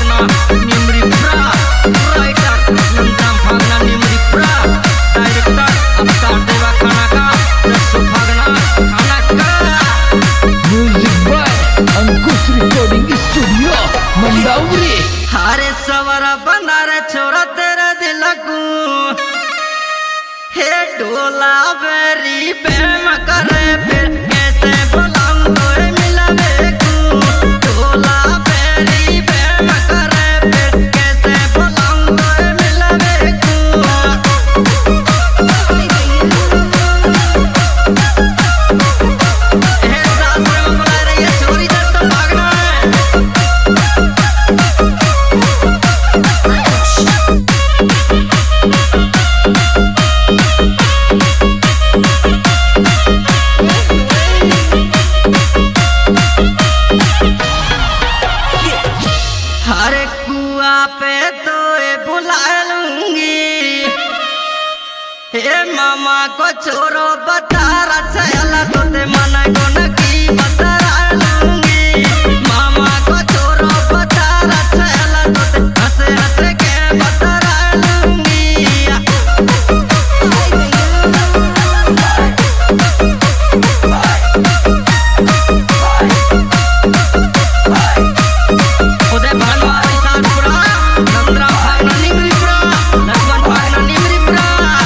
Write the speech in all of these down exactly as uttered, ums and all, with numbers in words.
भागना निमरी प्रा, राइटर नंदराम भागना निमरी प्रा, डायरेक्टर अवतार देवा खाना का, जस्सू भागना खाना का। Music by Ankush recording studio Mandawari. हारे सवरा बना रे छोरा तेरे दिल को, हे डोला बेरी प्रेम करे फिर कैसे बुलाऊं तोए मिलवे को, डोला बेरी प्रेम करे फिर कैसे बुलाऊं तोए मिलवे को। हे सास में बुला रही है छोरी दस तो भागना है। हर कुआ पे तो ये बुला लूंगी, हे मामा को छोरो बता रहा चला तो ते मन को न की बता लूंगी, मामा को छोरो बता रहा चला तो ते हंसे हंसे के बता लूंगी। उदय भानुआ सातपुरा, नंदराम भागना निमरी प्रा, लक्ष्मण भागना निमरी प्रा।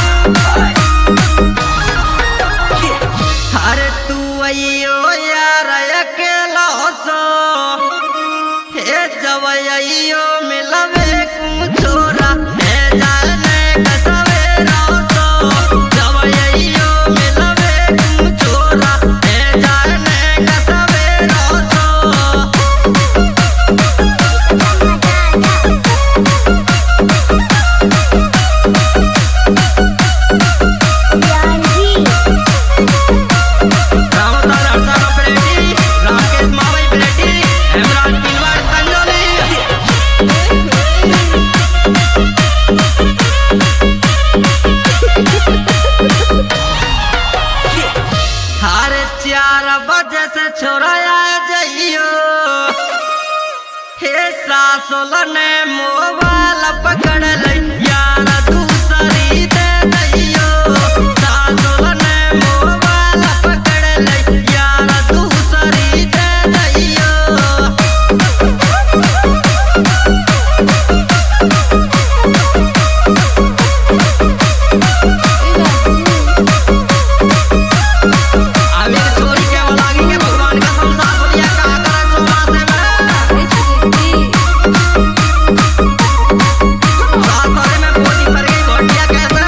अरे तू अयो यार अकेला सो, हे जवैयो मिलवे कुम छोरा, हे जाने कसवेरा सो, जवैयो मिलवे कुम छोरा, हे जाने कसवेरा सो। रामताल हरसाना प्लेटी, राकेश मावई प्लेटी, हेमराज पिलवाड़ कंजोली। हारे चार बजे से छोड़ाया जाइयो, हे सासुल ने मोबाइल पकड़ लई यार दूसरी दे दैयो, सासुल ने मोबाइल पकड़ लई यार दूसरी दे दैयो। आमिर छोरी के बोलागी के भगवान का संसार बोलिया का करा चौमासे में, सासुरे में बोली पड़ गई घोटिया कैसे।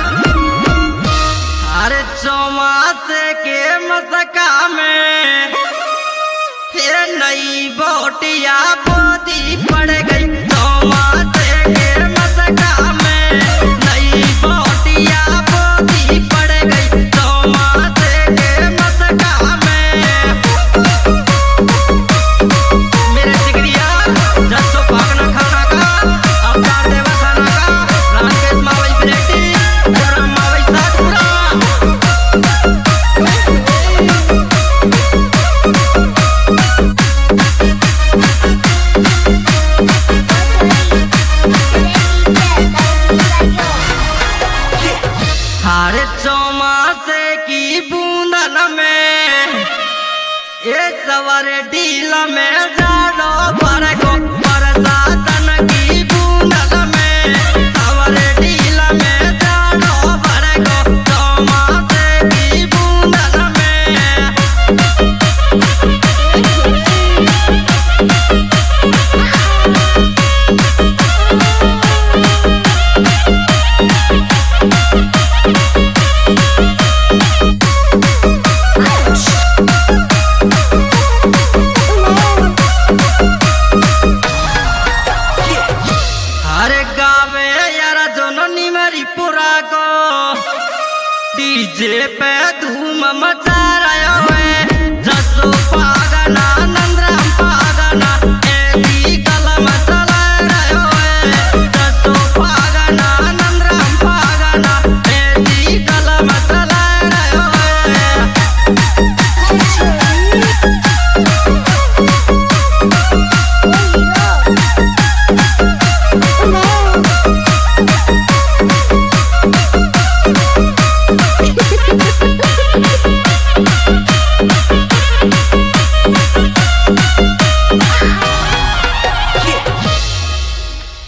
अरे चौमासे के मसका में फिर नई बोटिया बोदी पड़ गई, चौमासे के मसका में नई बोटिया बोदी पड़ गई, चौमासे के मसका में। मेरे जिगरिया जस्सू भागना खाना का, अवतार देवा खाना का, राकेश मावई प्लेटी, राम मावई सातपुरा। हारे चौमासे की बूंदन में ये सवारे ढील में जानो पर को बरसातन की बूंदन में, सवारे ढील में जानो पर को चौमासे की बूंदन में। अरे गावे यार जननी मेरी पुरा को, डीजे पे धूम मचा रहा है जस्सू